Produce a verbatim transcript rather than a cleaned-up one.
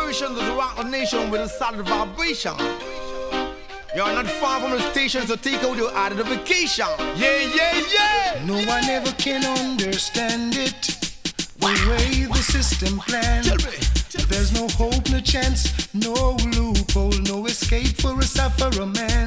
version to rock the nation with a solid vibration. You're not far from the station, so take out your identification. Yeah, yeah, yeah. No one ever can understand it, the way the system plans. Tell me, tell me. There's no hope, no chance, no loophole, no escape for a sufferer man.